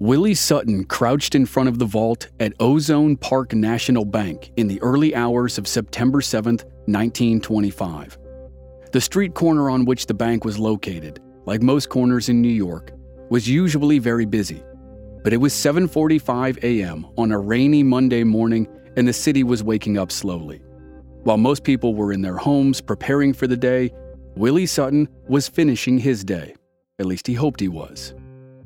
Willie Sutton crouched in front of the vault at Ozone Park National Bank in the early hours of September 7, 1925. The street corner on which the bank was located, like most corners in New York, was usually very busy. But it was 7:45 a.m. on a rainy Monday morning, and the city was waking up slowly. While most people were in their homes preparing for the day, Willie Sutton was finishing his day. At least he hoped he was.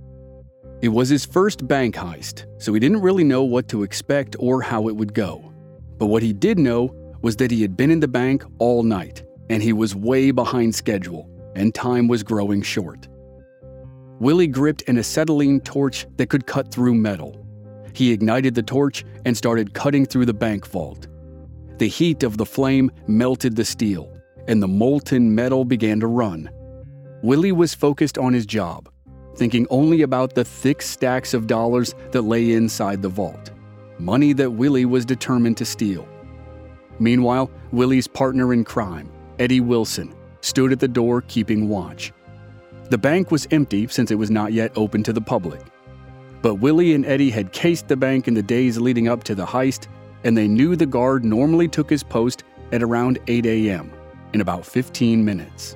It was his first bank heist, so he didn't really know what to expect or how it would go. But what he did know was that he had been in the bank all night, and he was way behind schedule, and time was growing short. Willie gripped an acetylene torch that could cut through metal. He ignited the torch and started cutting through the bank vault. The heat of the flame melted the steel, and the molten metal began to run. Willie was focused on his job, thinking only about the thick stacks of dollars that lay inside the vault, money that Willie was determined to steal. Meanwhile, Willie's partner in crime, Eddie Wilson, stood at the door keeping watch. The bank was empty since it was not yet open to the public. But Willie and Eddie had cased the bank in the days leading up to the heist, and they knew the guard normally took his post at around 8 a.m., in about 15 minutes.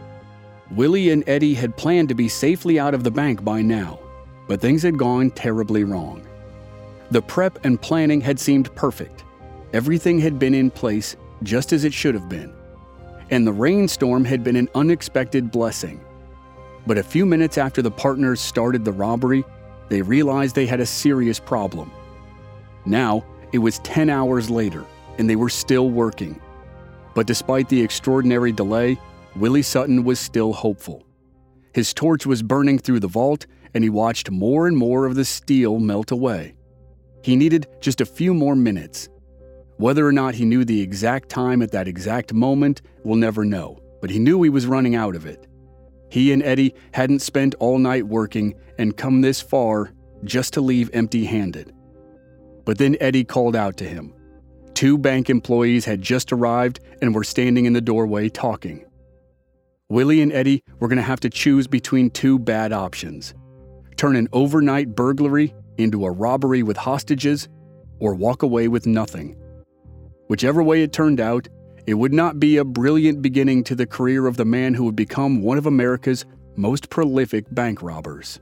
Willie and Eddie had planned to be safely out of the bank by now, but things had gone terribly wrong. The prep and planning had seemed perfect. Everything had been in place just as it should have been. And the rainstorm had been an unexpected blessing. But a few minutes after the partners started the robbery, they realized they had a serious problem. Now, it was 10 hours later, and they were still working. But despite the extraordinary delay, Willie Sutton was still hopeful. His torch was burning through the vault, and he watched more and more of the steel melt away. He needed just a few more minutes. Whether or not he knew the exact time at that exact moment, we'll never know, but he knew he was running out of it. He and Eddie hadn't spent all night working and come this far just to leave empty-handed. But then Eddie called out to him. 2 bank employees had just arrived and were standing in the doorway talking. Willie and Eddie were going to have to choose between 2 bad options: turn an overnight burglary into a robbery with hostages, or walk away with nothing. Whichever way it turned out, it would not be a brilliant beginning to the career of the man who would become one of America's most prolific bank robbers.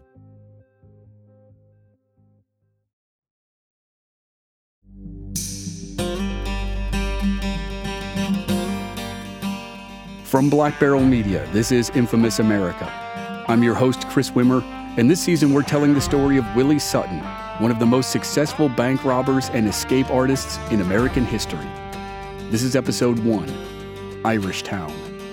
From Black Barrel Media, this is Infamous America. I'm your host, Chris Wimmer, and this season we're telling the story of Willie Sutton, one of the most successful bank robbers and escape artists in American history. This is episode 1, Irish Town.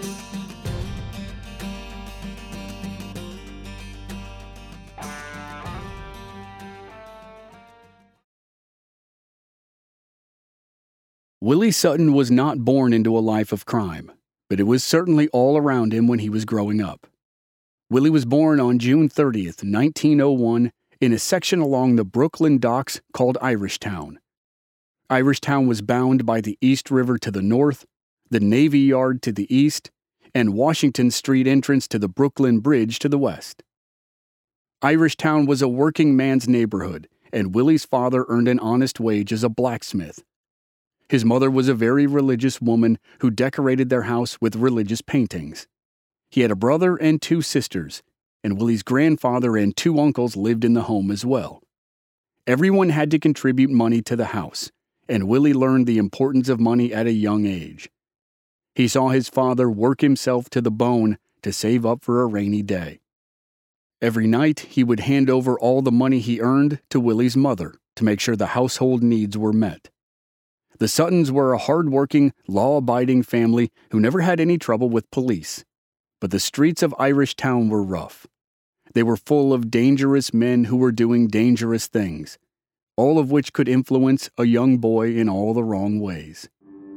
Willie Sutton was not born into a life of crime, but it was certainly all around him when he was growing up. Willie was born on June 30th, 1901, in a section along the Brooklyn docks called Irish Town. Irish Town was bound by the East River to the north, the Navy Yard to the east, and Washington Street entrance to the Brooklyn Bridge to the west. Irish Town was a working man's neighborhood, and Willie's father earned an honest wage as a blacksmith. His mother was a very religious woman who decorated their house with religious paintings. He had a brother and 2 sisters, and Willie's grandfather and 2 uncles lived in the home as well. Everyone had to contribute money to the house, and Willie learned the importance of money at a young age. He saw his father work himself to the bone to save up for a rainy day. Every night, he would hand over all the money he earned to Willie's mother to make sure the household needs were met. The Suttons were a hard-working, law-abiding family who never had any trouble with police. But the streets of Irish Town were rough. They were full of dangerous men who were doing dangerous things, all of which could influence a young boy in all the wrong ways.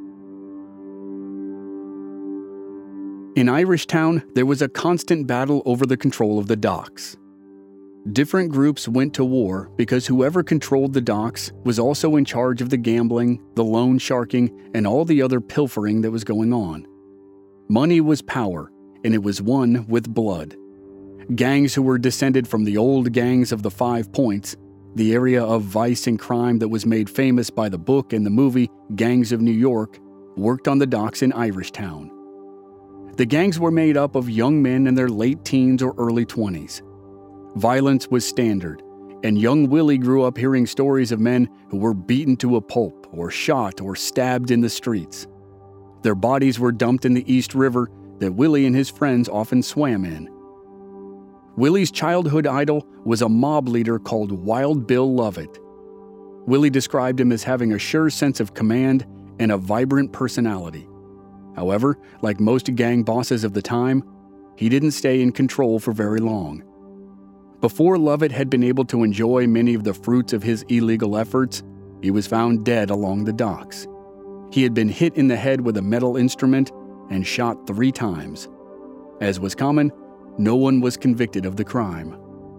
In Irish Town, there was a constant battle over the control of the docks. Different groups went to war because whoever controlled the docks was also in charge of the gambling, the loan sharking, and all the other pilfering that was going on. Money was power, and it was won with blood. Gangs who were descended from the old gangs of the 5 Points, the area of vice and crime that was made famous by the book and the movie Gangs of New York, worked on the docks in Irishtown. The gangs were made up of young men in their late teens or early 20s. Violence was standard, and young Willie grew up hearing stories of men who were beaten to a pulp or shot or stabbed in the streets. Their bodies were dumped in the East River that Willie and his friends often swam in. Willie's childhood idol was a mob leader called Wild Bill Lovett. Willie described him as having a sure sense of command and a vibrant personality. However, like most gang bosses of the time, he didn't stay in control for very long. Before Lovett had been able to enjoy many of the fruits of his illegal efforts, he was found dead along the docks. He had been hit in the head with a metal instrument and shot 3 times. As was common, no one was convicted of the crime.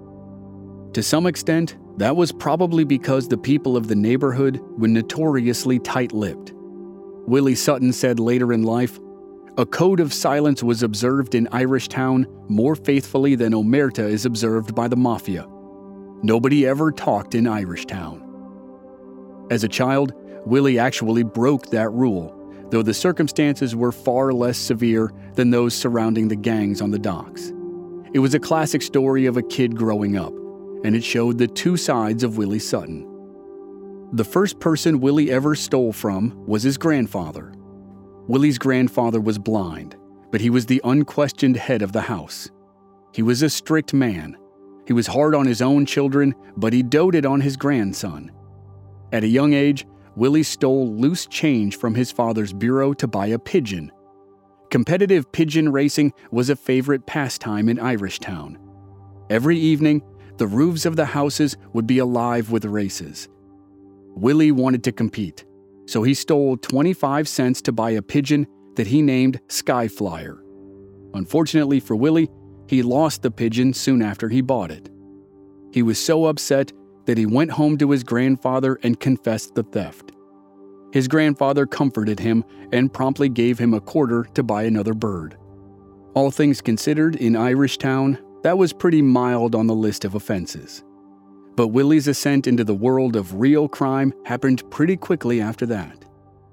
To some extent, that was probably because the people of the neighborhood were notoriously tight-lipped. Willie Sutton said later in life, "A code of silence was observed in Irishtown more faithfully than omerta is observed by the mafia. Nobody ever talked in Irishtown." As a child, Willie actually broke that rule, though the circumstances were far less severe than those surrounding the gangs on the docks. It was a classic story of a kid growing up, and it showed the 2 sides of Willie Sutton. The first person Willie ever stole from was his grandfather. Willie's grandfather was blind, but he was the unquestioned head of the house. He was a strict man. He was hard on his own children, but he doted on his grandson. At a young age, Willie stole loose change from his father's bureau to buy a pigeon. Competitive pigeon racing was a favorite pastime in Irishtown. Every evening, the roofs of the houses would be alive with races. Willie wanted to compete, so he stole 25 cents to buy a pigeon that he named Skyflyer. Unfortunately for Willie, he lost the pigeon soon after he bought it. He was so upset that he went home to his grandfather and confessed the theft. His grandfather comforted him and promptly gave him a quarter to buy another bird. All things considered, in Irishtown, that was pretty mild on the list of offenses. But Willie's ascent into the world of real crime happened pretty quickly after that.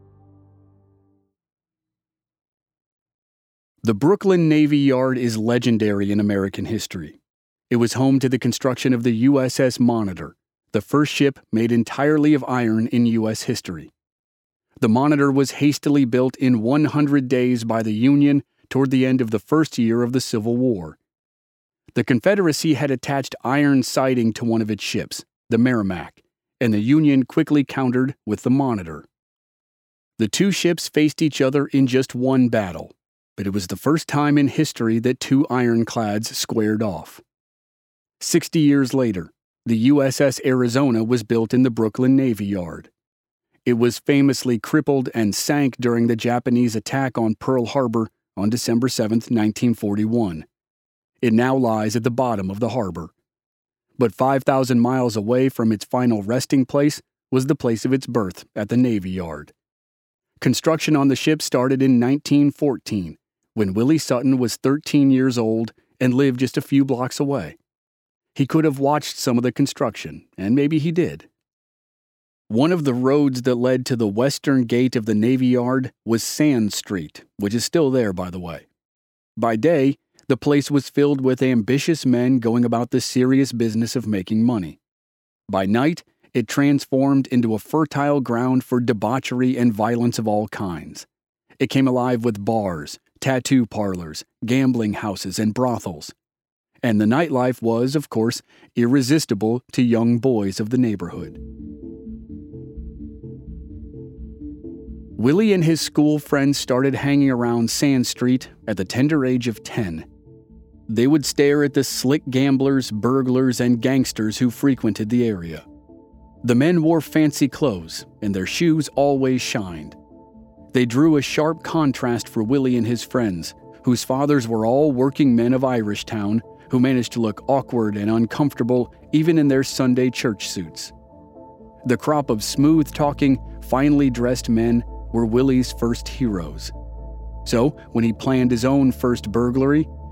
The Brooklyn Navy Yard is legendary in American history. It was home to the construction of the USS Monitor, the first ship made entirely of iron in U.S. history. The Monitor was hastily built in 100 days by the Union toward the end of the first year of the Civil War. The Confederacy had attached iron siding to one of its ships, the Merrimack, and the Union quickly countered with the Monitor. The 2 ships faced each other in just one battle, but it was the first time in history that 2 ironclads squared off. 60 years later, the USS Arizona was built in the Brooklyn Navy Yard. It was famously crippled and sank during the Japanese attack on Pearl Harbor on December 7, 1941. It now lies at the bottom of the harbor. But 5,000 miles away from its final resting place was the place of its birth at the Navy Yard. Construction on the ship started in 1914, when Willie Sutton was 13 years old and lived just a few blocks away. He could have watched some of the construction, and maybe he did. One of the roads that led to the western gate of the Navy Yard was Sand Street, which is still there, by the way. By day, the place was filled with ambitious men going about the serious business of making money. By night, it transformed into a fertile ground for debauchery and violence of all kinds. It came alive with bars, tattoo parlors, gambling houses, and brothels. And the nightlife was, of course, irresistible to young boys of the neighborhood. Willie and his school friends started hanging around Sand Street at the tender age of 10. They would stare at the slick gamblers, burglars, and gangsters who frequented the area. The men wore fancy clothes, and their shoes always shined. They drew a sharp contrast for Willie and his friends, whose fathers were all working men of Irishtown who managed to look awkward and uncomfortable even in their Sunday church suits. The crop of smooth-talking, finely dressed men were Willie's first heroes. So, when he planned his own first burglary,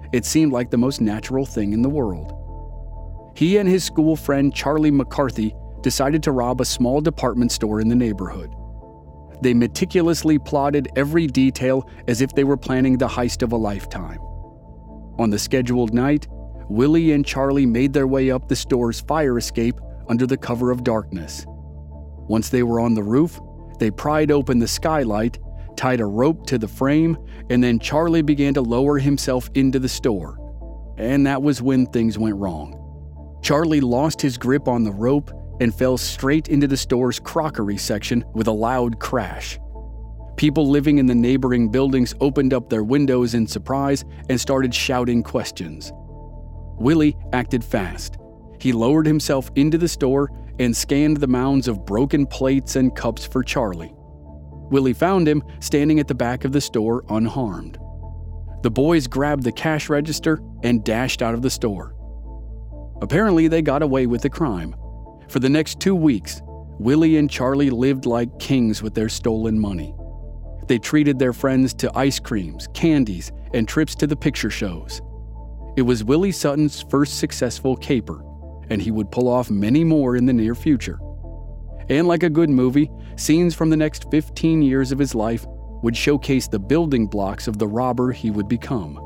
It seemed like the most natural thing in the world. He and his school friend Charlie McCarthy decided to rob a small department store in the neighborhood. They meticulously plotted every detail as if they were planning the heist of a lifetime. On the scheduled night, Willie and Charlie made their way up the store's fire escape under the cover of darkness. Once they were on the roof, they pried open the skylight, tied a rope to the frame, and then Charlie began to lower himself into the store. And that was when things went wrong. Charlie lost his grip on the rope and fell straight into the store's crockery section with a loud crash. People living in the neighboring buildings opened up their windows in surprise and started shouting questions. Willie acted fast. He lowered himself into the store and scanned the mounds of broken plates and cups for Charlie. Willie found him standing at the back of the store unharmed. The boys grabbed the cash register and dashed out of the store. Apparently, they got away with the crime. For the next 2 weeks, Willie and Charlie lived like kings with their stolen money. They treated their friends to ice creams, candies, and trips to the picture shows. It was Willie Sutton's first successful caper, and he would pull off many more in the near future. And like a good movie, scenes from the next 15 years of his life would showcase the building blocks of the robber he would become.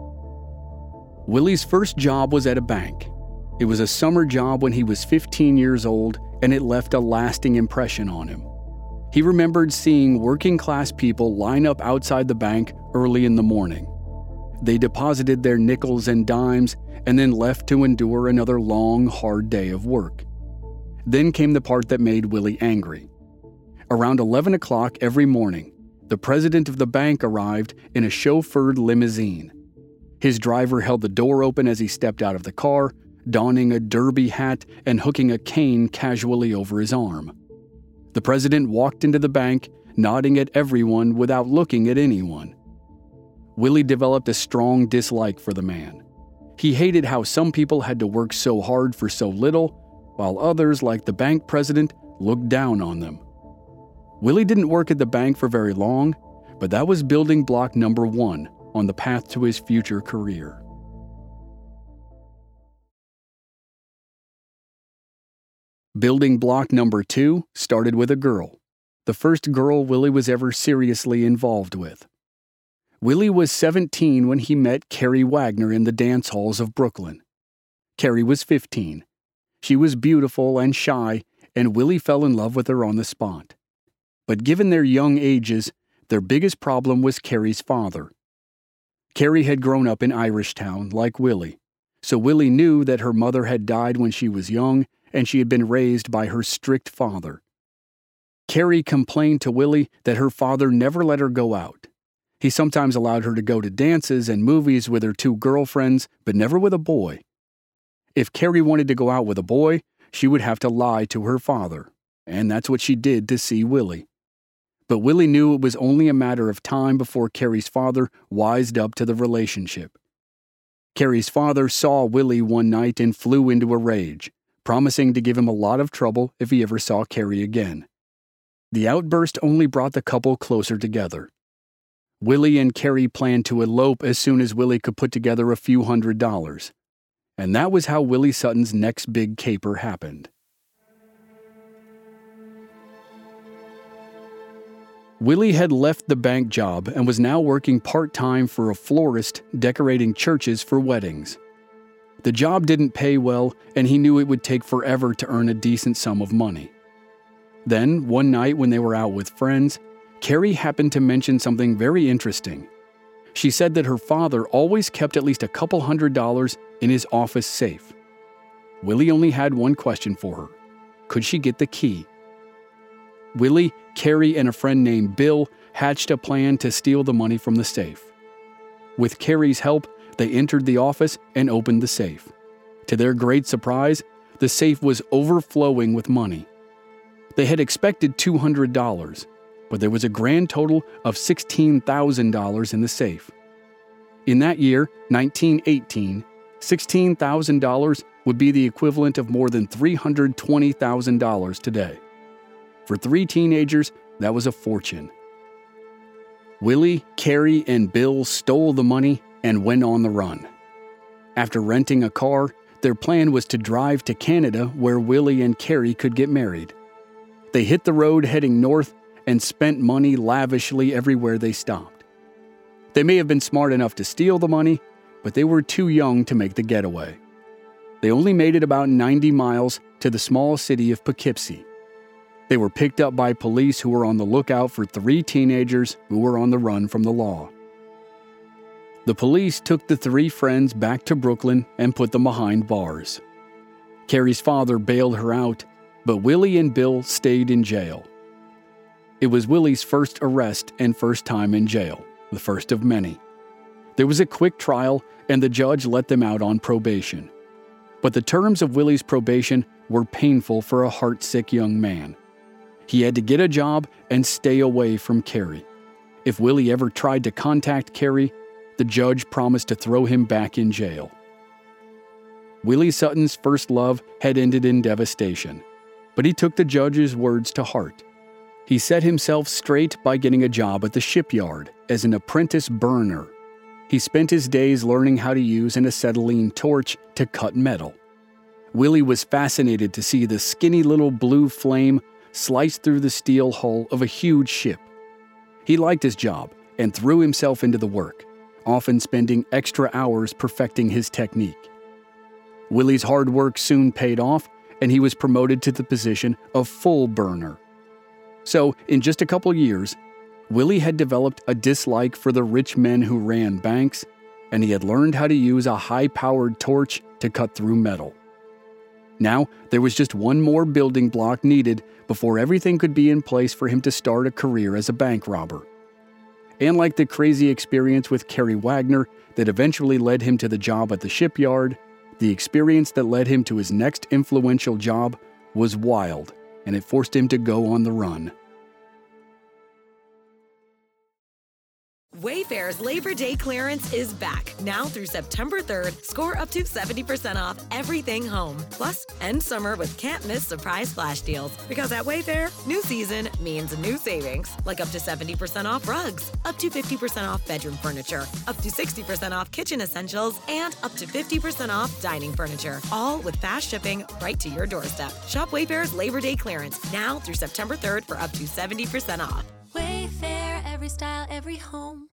Willie's first job was at a bank. It was a summer job when he was 15 years old, and it left a lasting impression on him. He remembered seeing working-class people line up outside the bank early in the morning. They deposited their nickels and dimes and then left to endure another long, hard day of work. Then came the part that made Willie angry. Around 11 o'clock every morning, the president of the bank arrived in a chauffeured limousine. His driver held the door open as he stepped out of the car, donning a derby hat and hooking a cane casually over his arm. The president walked into the bank, nodding at everyone without looking at anyone. Willie developed a strong dislike for the man. He hated how some people had to work so hard for so little, while others, like the bank president, looked down on them. Willie didn't work at the bank for very long, but that was building block number 1 on the path to his future career. Building block number 2 started with a girl, the first girl Willie was ever seriously involved with. Willie was 17 when he met Carrie Wagner in the dance halls of Brooklyn. Carrie was 15. She was beautiful and shy, and Willie fell in love with her on the spot. But given their young ages, their biggest problem was Carrie's father. Carrie had grown up in Irishtown, like Willie, so Willie knew that her mother had died when she was young, and she had been raised by her strict father. Carrie complained to Willie that her father never let her go out. He sometimes allowed her to go to dances and movies with her 2 girlfriends, but never with a boy. If Carrie wanted to go out with a boy, she would have to lie to her father, and that's what she did to see Willie. But Willie knew it was only a matter of time before Carrie's father wised up to the relationship. Carrie's father saw Willie one night and flew into a rage, promising to give him a lot of trouble if he ever saw Carrie again. The outburst only brought the couple closer together. Willie and Carrie planned to elope as soon as Willie could put together a few $100s. And that was how Willie Sutton's next big caper happened. Willie had left the bank job and was now working part-time for a florist decorating churches for weddings. The job didn't pay well, and he knew it would take forever to earn a decent sum of money. Then, one night when they were out with friends, Carrie happened to mention something very interesting. She said that her father always kept at least a couple $100s in his office safe. Willie only had one question for her. Could she get the key? Willie, Carrie, and a friend named Bill hatched a plan to steal the money from the safe. With Carrie's help, they entered the office and opened the safe. To their great surprise, the safe was overflowing with money. They had expected $200, but there was a grand total of $16,000 in the safe. In that year, 1918, $16,000 would be the equivalent of more than $320,000 today. For 3 teenagers, that was a fortune. Willie, Carrie, and Bill stole the money and went on the run. After renting a car, their plan was to drive to Canada where Willie and Carrie could get married. They hit the road heading north and spent money lavishly everywhere they stopped. They may have been smart enough to steal the money, but they were too young to make the getaway. They only made it about 90 miles to the small city of Poughkeepsie. They were picked up by police who were on the lookout for 3 teenagers who were on the run from the law. The police took the 3 friends back to Brooklyn and put them behind bars. Carrie's father bailed her out, but Willie and Bill stayed in jail. It was Willie's first arrest and first time in jail, the first of many. There was a quick trial, and the judge let them out on probation. But the terms of Willie's probation were painful for a heartsick young man. He had to get a job and stay away from Carrie. If Willie ever tried to contact Carrie, the judge promised to throw him back in jail. Willie Sutton's first love had ended in devastation, but he took the judge's words to heart. He set himself straight by getting a job at the shipyard as an apprentice burner. He spent his days learning how to use an acetylene torch to cut metal. Willie was fascinated to see the skinny little blue flame slice through the steel hull of a huge ship. He liked his job and threw himself into the work, often spending extra hours perfecting his technique. Willie's hard work soon paid off, and he was promoted to the position of full burner. So, in just a couple years, Willie had developed a dislike for the rich men who ran banks, and he had learned how to use a high-powered torch to cut through metal. Now, there was just one more building block needed before everything could be in place for him to start a career as a bank robber. And like the crazy experience with Carrie Wagner that eventually led him to the job at the shipyard, the experience that led him to his next influential job was wild, and it forced him to go on the run. Wayfair's Labor Day clearance is back. Now through September 3rd, score up to 70% off everything home. Plus, end summer with can't-miss surprise flash deals. Because at Wayfair, new season means new savings. Like up to 70% off rugs, up to 50% off bedroom furniture, up to 60% off kitchen essentials, and up to 50% off dining furniture. All with fast shipping right to your doorstep. Shop Wayfair's Labor Day clearance now through September 3rd for up to 70% off. Wayfair, every style, every home.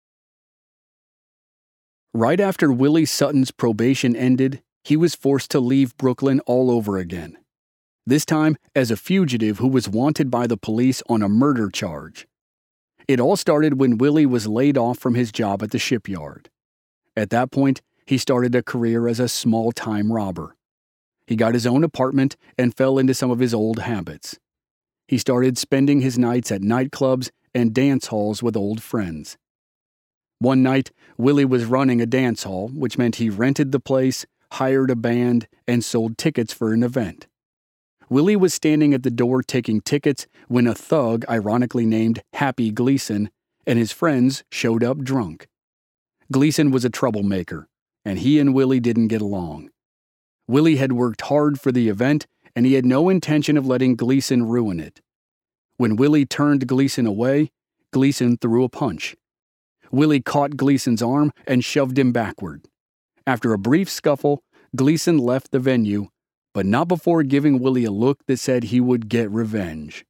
Right after Willie Sutton's probation ended, he was forced to leave Brooklyn all over again. This time as a fugitive who was wanted by the police on a murder charge. It all started when Willie was laid off from his job at the shipyard. At that point, he started a career as a small-time robber. He got his own apartment and fell into some of his old habits. He started spending his nights at nightclubs and dance halls with old friends. One night, Willie was running a dance hall, which meant he rented the place, hired a band, and sold tickets for an event. Willie was standing at the door taking tickets when a thug, ironically named Happy Gleason, and his friends showed up drunk. Gleason was a troublemaker, and he and Willie didn't get along. Willie had worked hard for the event, and he had no intention of letting Gleason ruin it. When Willie turned Gleason away, Gleason threw a punch. Willie caught Gleason's arm and shoved him backward. After a brief scuffle, Gleason left the venue, but not before giving Willie a look that said he would get revenge.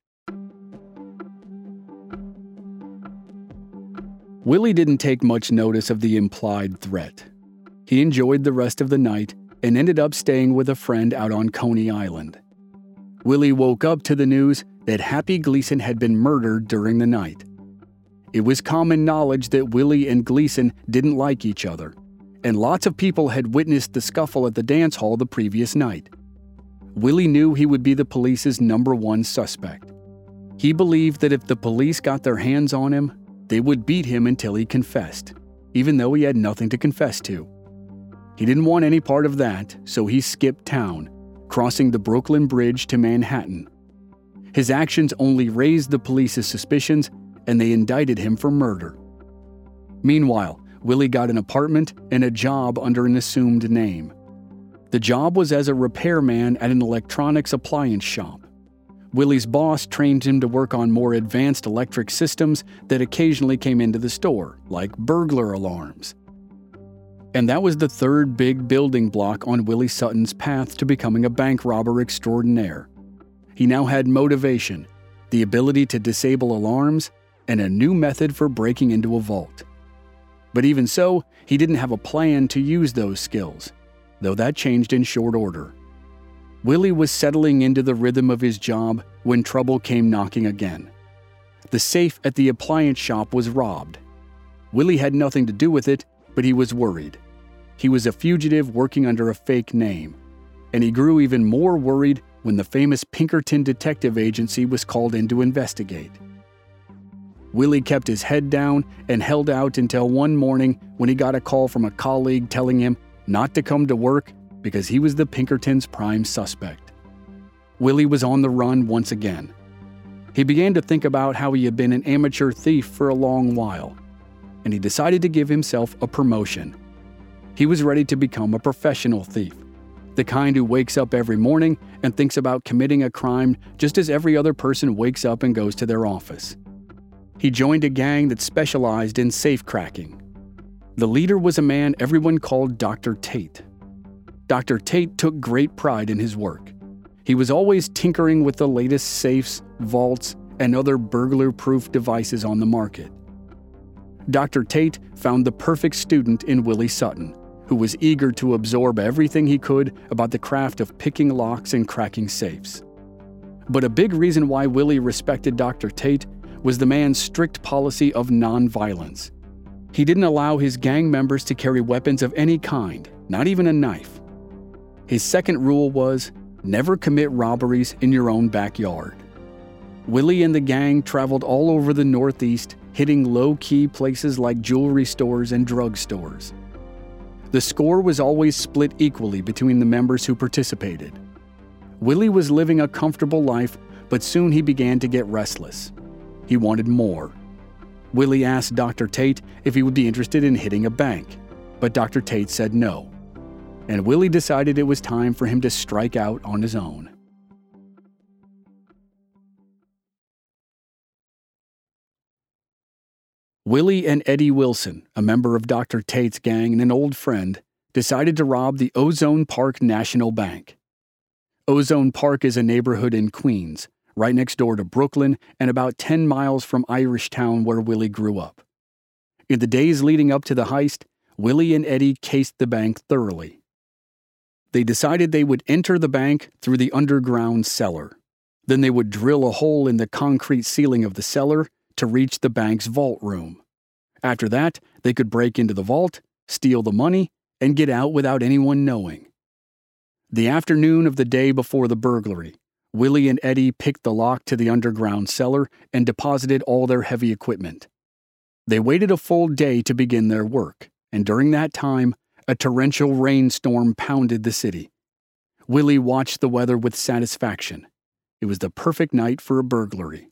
Willie didn't take much notice of the implied threat. He enjoyed the rest of the night and ended up staying with a friend out on Coney Island. Willie woke up to the news that Happy Gleason had been murdered during the night. It was common knowledge that Willie and Gleason didn't like each other, and lots of people had witnessed the scuffle at the dance hall the previous night. Willie knew he would be the police's #1 suspect. He believed that if the police got their hands on him, they would beat him until he confessed, even though he had nothing to confess to. He didn't want any part of that, so he skipped town, crossing the Brooklyn Bridge to Manhattan. His actions only raised the police's suspicions, and they indicted him for murder. Meanwhile, Willie got an apartment and a job under an assumed name. The job was as a repairman at an electronics appliance shop. Willie's boss trained him to work on more advanced electric systems that occasionally came into the store, like burglar alarms. And that was the third big building block on Willie Sutton's path to becoming a bank robber extraordinaire. He now had motivation, the ability to disable alarms, and a new method for breaking into a vault. But even so, he didn't have a plan to use those skills, though that changed in short order. Willie was settling into the rhythm of his job when trouble came knocking again. The safe at the appliance shop was robbed. Willie had nothing to do with it, but he was worried. He was a fugitive working under a fake name, and he grew even more worried when the famous Pinkerton Detective Agency was called in to investigate. Willie kept his head down and held out until one morning when he got a call from a colleague telling him not to come to work because he was the Pinkertons' prime suspect. Willie was on the run once again. He began to think about how he had been an amateur thief for a long while, and he decided to give himself a promotion. He was ready to become a professional thief, the kind who wakes up every morning and thinks about committing a crime just as every other person wakes up and goes to their office. He joined a gang that specialized in safe cracking. The leader was a man everyone called Dr. Tate. Dr. Tate took great pride in his work. He was always tinkering with the latest safes, vaults, and other burglar-proof devices on the market. Dr. Tate found the perfect student in Willie Sutton, who was eager to absorb everything he could about the craft of picking locks and cracking safes. But a big reason why Willie respected Dr. Tate was the man's strict policy of nonviolence. He didn't allow his gang members to carry weapons of any kind, not even a knife. His second rule was, never commit robberies in your own backyard. Willie and the gang traveled all over the Northeast, hitting low-key places like jewelry stores and drugstores. The score was always split equally between the members who participated. Willie was living a comfortable life, but soon he began to get restless. He wanted more. Willie asked Dr. Tate if he would be interested in hitting a bank, but Dr. Tate said no. And Willie decided it was time for him to strike out on his own. Willie and Eddie Wilson, a member of Dr. Tate's gang and an old friend, decided to rob the Ozone Park National Bank. Ozone Park is a neighborhood in Queens, right next door to Brooklyn and about 10 miles from Irishtown where Willie grew up. In the days leading up to the heist, Willie and Eddie cased the bank thoroughly. They decided they would enter the bank through the underground cellar. Then they would drill a hole in the concrete ceiling of the cellar to reach the bank's vault room. After that, they could break into the vault, steal the money, and get out without anyone knowing. The afternoon of the day before the burglary, Willie and Eddie picked the lock to the underground cellar and deposited all their heavy equipment. They waited a full day to begin their work, and during that time, a torrential rainstorm pounded the city. Willie watched the weather with satisfaction. It was the perfect night for a burglary.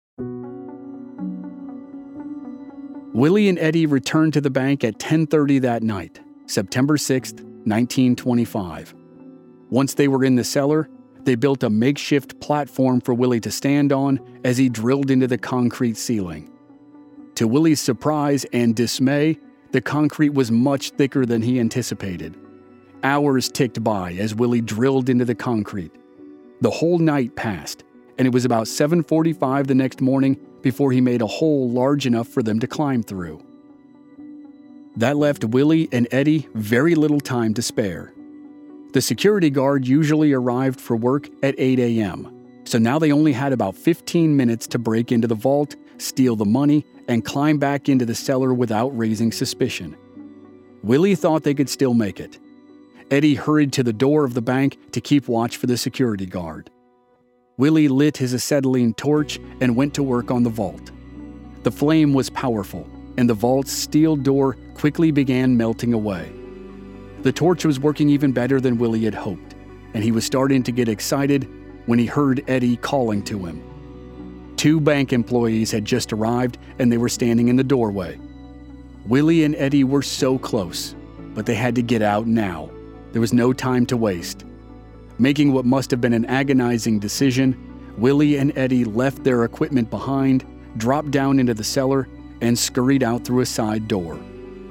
Willie and Eddie returned to the bank at 10:30 that night, September 6, 1925. Once they were in the cellar, they built a makeshift platform for Willie to stand on as he drilled into the concrete ceiling. To Willie's surprise and dismay, the concrete was much thicker than he anticipated. Hours ticked by as Willie drilled into the concrete. The whole night passed, and it was about 7:45 the next morning before he made a hole large enough for them to climb through. That left Willie and Eddie very little time to spare. The security guard usually arrived for work at 8 a.m., so now they only had about 15 minutes to break into the vault, steal the money, and climb back into the cellar without raising suspicion. Willie thought they could still make it. Eddie hurried to the door of the bank to keep watch for the security guard. Willie lit his acetylene torch and went to work on the vault. The flame was powerful, and the vault's steel door quickly began melting away. The torch was working even better than Willie had hoped, and he was starting to get excited when he heard Eddie calling to him. 2 bank employees had just arrived, and they were standing in the doorway. Willie and Eddie were so close, but they had to get out now. There was no time to waste. Making what must have been an agonizing decision, Willie and Eddie left their equipment behind, dropped down into the cellar, and scurried out through a side door.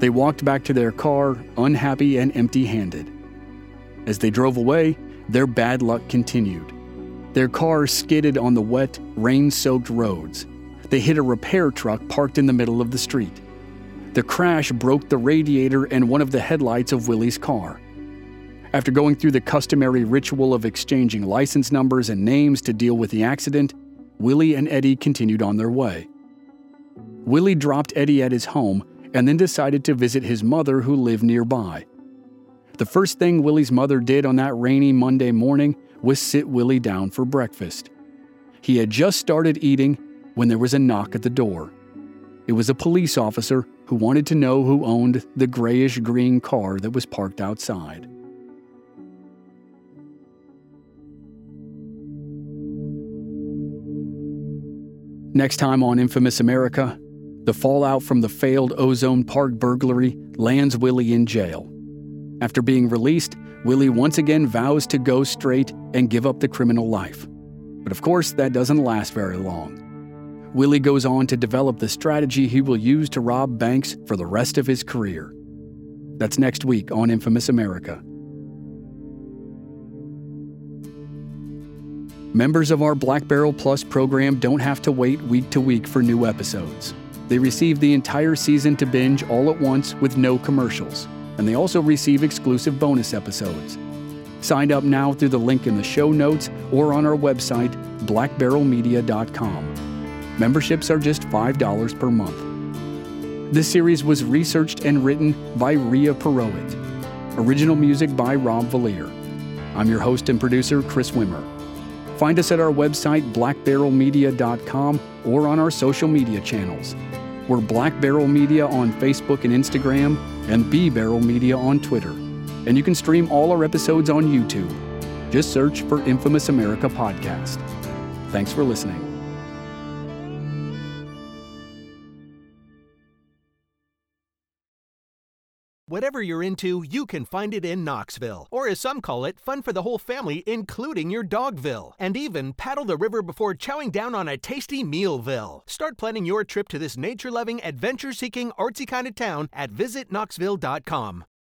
They walked back to their car, unhappy and empty-handed. As they drove away, their bad luck continued. Their car skidded on the wet, rain-soaked roads. They hit a repair truck parked in the middle of the street. The crash broke the radiator and one of the headlights of Willie's car. After going through the customary ritual of exchanging license numbers and names to deal with the accident, Willie and Eddie continued on their way. Willie dropped Eddie at his home and then decided to visit his mother who lived nearby. The first thing Willie's mother did on that rainy Monday morning was sit Willie down for breakfast. He had just started eating when there was a knock at the door. It was a police officer who wanted to know who owned the grayish-green car that was parked outside. Next time on Infamous America, the fallout from the failed Ozone Park burglary lands Willie in jail. After being released, Willie once again vows to go straight and give up the criminal life. But of course, that doesn't last very long. Willie goes on to develop the strategy he will use to rob banks for the rest of his career. That's next week on Infamous America. Members of our Black Barrel Plus program don't have to wait week to week for new episodes. They receive the entire season to binge all at once with no commercials. And they also receive exclusive bonus episodes. Sign up now through the link in the show notes or on our website, blackbarrelmedia.com. Memberships are just $5 per month. This series was researched and written by Rhea Perowit. Original music by Rob Valier. I'm your host and producer, Chris Wimmer. Find us at our website, blackbarrelmedia.com, or on our social media channels. We're Black Barrel Media on Facebook and Instagram, and B Barrel Media on Twitter. And you can stream all our episodes on YouTube. Just search for Infamous America Podcast. Thanks for listening. Whatever you're into, you can find it in Knoxville. Or as some call it, fun for the whole family, including your Dogville. And even paddle the river before chowing down on a tasty Mealville. Start planning your trip to this nature-loving, adventure-seeking, artsy kind of town at visitknoxville.com.